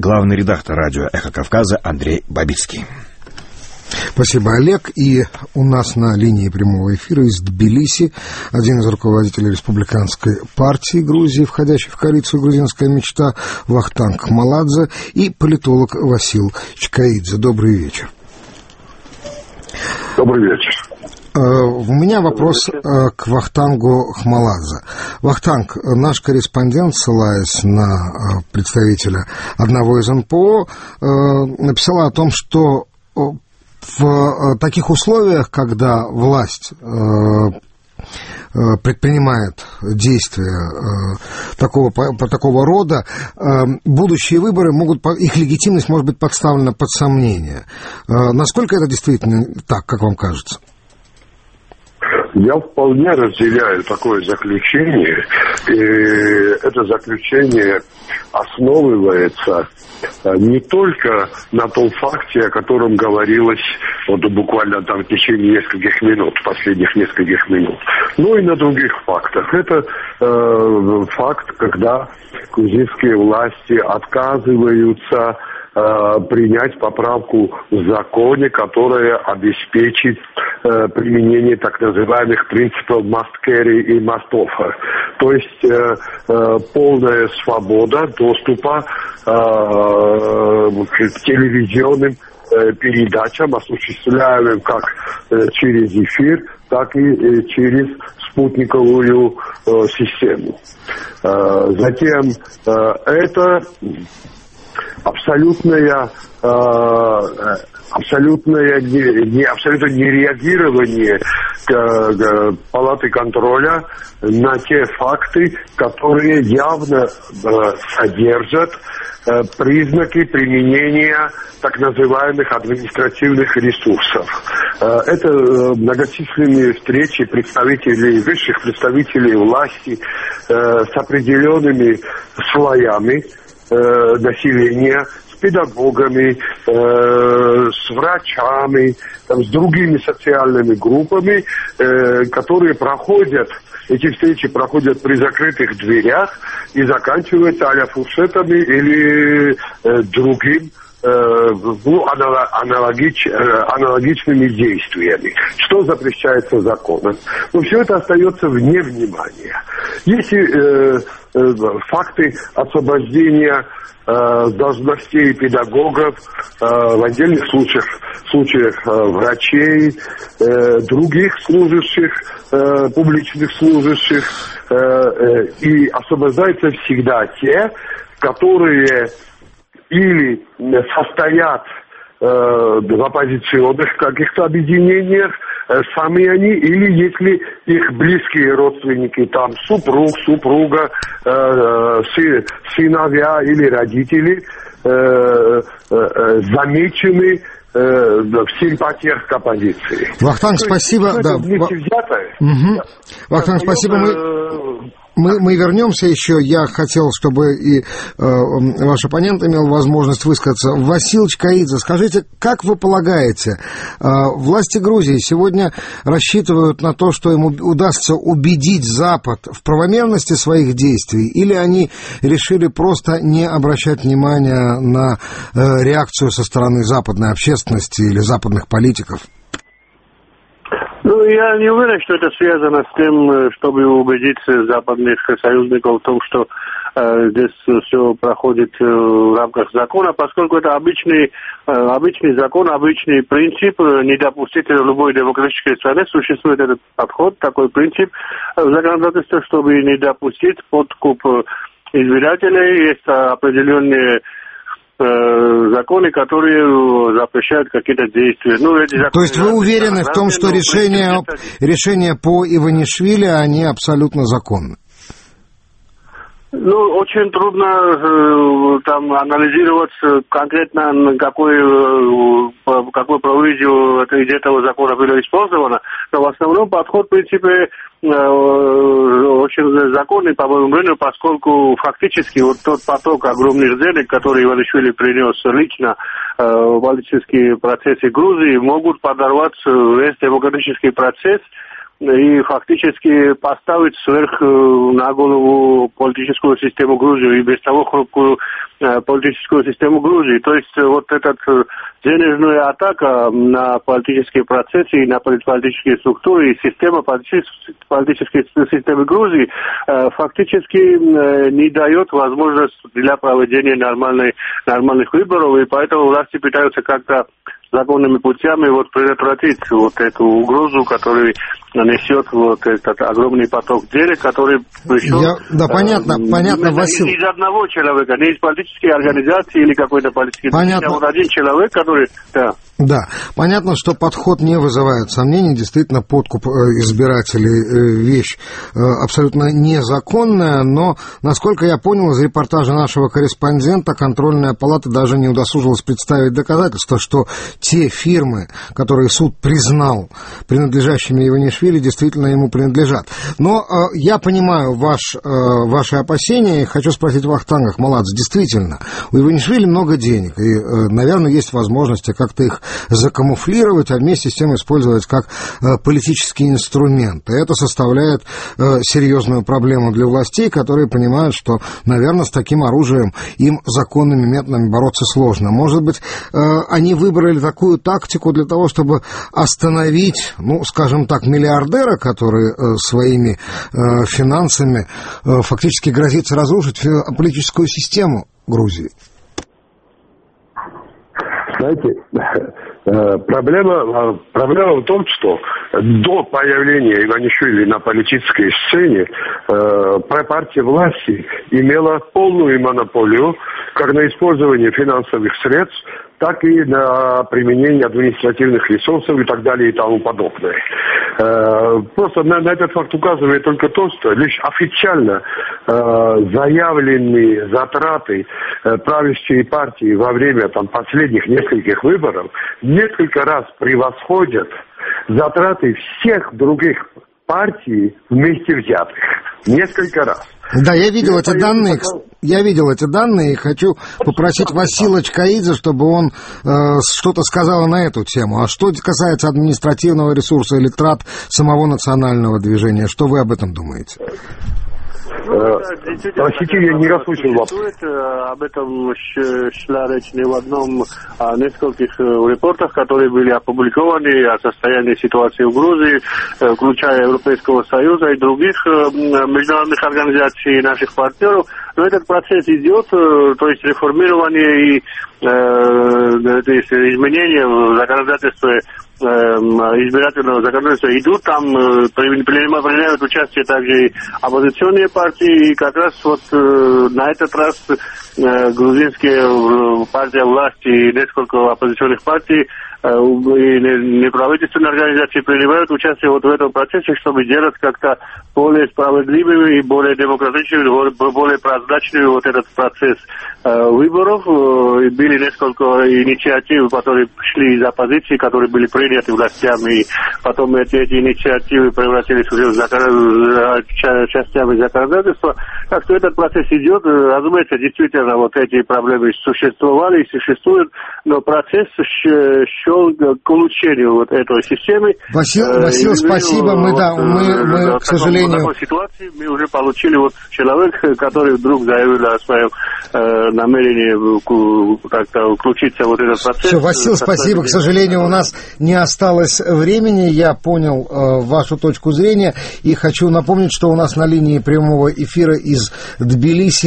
главный редактор радио «Эхо Кавказа» Андрей Бабицкий. Спасибо, Олег. И у нас на линии прямого эфира из Тбилиси один из руководителей республиканской партии Грузии, входящей в коалицию «Грузинская мечта», Вахтанг Хмаладзе, и политолог Васил Чкаидзе. Добрый вечер. Добрый вечер. У меня вопрос к Вахтангу Хмаладзе. Вахтанг, наш корреспондент, ссылаясь на представителя одного из НПО, написала о том, что в таких условиях, когда власть предпринимает действия такого рода, будущие выборы их легитимность может быть подставлена под сомнение. Насколько это действительно так, как вам кажется? Я вполне разделяю такое заключение, и это заключение основывается не только на том факте, о котором говорилось буквально в течение нескольких минут, последних нескольких минут, но и на других фактах. Это факт, когда грузинские власти отказываются принять поправку в законе, которая обеспечит применение так называемых принципов must-carry и must-offer. То есть полная свобода доступа к телевизионным передачам, осуществляемым как через эфир, так и через спутниковую систему. Затем это абсолютное нереагирование Палаты контроля на те факты, которые явно содержат признаки применения так называемых административных ресурсов. Это многочисленные встречи высших представителей власти с определенными слоями населения, с педагогами, с врачами, с другими социальными группами, которые эти встречи проходят при закрытых дверях и заканчиваются а-ля фуршетами или другим аналогичными действиями, что запрещается законом. Но все это остается вне внимания. Если факты освобождения должностей педагогов, в отдельных случаях врачей, других служащих, публичных служащих, и освобождаются всегда те, которые или состоят в оппозиционных каких-то объединениях, сами они, или если их близкие родственники, супруг, супруга, сыновья или родители замечены в симпатиях к оппозиции. Вахтанг, спасибо. Да. Вахтанг, спасибо. Мы вернемся еще. Я хотел, чтобы и ваш оппонент имел возможность высказаться. Васил Чкаидзе, скажите, как вы полагаете, власти Грузии сегодня рассчитывают на то, что им удастся убедить Запад в правомерности своих действий, или они решили просто не обращать внимания на реакцию со стороны западной общественности или западных политиков? Я не уверен, что это связано с тем, чтобы убедить западных союзников в том, что здесь все проходит в рамках закона, поскольку это обычный закон, обычный принцип, не допустить в любой демократической стране, существует этот подход, такой принцип в законодательстве, чтобы не допустить подкуп избирателей, есть определенные законы, которые запрещают какие-то действия. То есть вы уверены в том, что решения по Иванишвили, они абсолютно законны? Очень трудно анализировать конкретно, какой провизию этого закона было использовано, но в основном подход, в принципе, очень законный, по моему мнению, поскольку фактически тот поток огромных денег, который Иванишвили принес лично в политические процессы Грузии, могут подорвать весь демократический процесс и фактически поставить сверх на голову политическую систему Грузии, и без того хрупкую политическую систему Грузии. То есть вот эта денежная атака на политические процессы и на политические структуры и система политической системы Грузии фактически не дает возможность для проведения нормальных выборов, и поэтому власти пытаются как-то законными путями вот предотвратить вот эту угрозу, которую несет вот этот огромный поток денег, который пришел понятно, Васил. Не из одного человека, не из политической организации или какой-то политической... Понятно. А вот один человек, который... Да, понятно, что подход не вызывает сомнений. Действительно, подкуп избирателей вещь абсолютно незаконная, но, насколько я понял из репортажа нашего корреспондента, контрольная палата даже не удосужилась представить доказательства, что те фирмы, которые суд признал принадлежащими Иванишвили, действительно ему принадлежат. Но я понимаю ваши опасения и хочу спросить Вахтанг Ахмаладзе. Действительно, у Иванишвили много денег, и, наверное, есть возможности как-то их закамуфлировать, а вместе с тем использовать как политический инструмент. И это составляет серьезную проблему для властей, которые понимают, что, наверное, с таким оружием им законными методами бороться сложно. Может быть, они выбрали такую тактику для того, чтобы остановить, скажем так, миллиардера, который своими финансами фактически грозится разрушить политическую систему Грузии. Знаете, проблема в том, что до появления Иванишвили на политической сцене партия власти имела полную монополию как на использование финансовых средств, так и на применение административных ресурсов и так далее и тому подобное. Просто на этот факт указывает только то, что лишь официально заявленные затраты правящей партии во время последних нескольких выборов несколько раз превосходят затраты всех других партий вместе взятых. Несколько раз. Да, я видел эти данные и хочу попросить Васила Чкаидзе, чтобы он что-то сказал на эту тему. А что касается административного ресурса или трат самого национального движения, что вы об этом думаете? Простите, я не расслышал вас. Об этом шла речь не в одном, а нескольких репортах, которые были опубликованы о состоянии ситуации в Грузии, включая Европейского Союза и других международных организаций и наших партнеров. Но этот процесс идет, то есть реформирование и изменения в законодательстве, избирательного законодательства идут, там принимают участие также и оппозиционные партии, и как раз вот на этот раз грузинские партия власти и несколько оппозиционных партий и неправительственные организации принимают участие вот в этом процессе, чтобы делать как-то более справедливым и более демократичным, более прозрачным вот этот процесс выборов. И были несколько инициатив, которые шли из оппозиции, которые были приняты властями, и потом эти инициативы превратились уже в частями законодательства. Так что этот процесс идет. Разумеется, действительно, вот эти проблемы существовали и существуют, но процесс шел к улучшению вот этой системы. Васил, спасибо. Мы, к сожалению... В такой ситуации мы уже получили вот человека, который вдруг заявил о своем намерении как-то включиться в вот этот процесс. Все, Васил, спасибо. К сожалению, у нас не осталось времени. Я понял вашу точку зрения и хочу напомнить, что у нас на линии прямого эфира из Тбилиси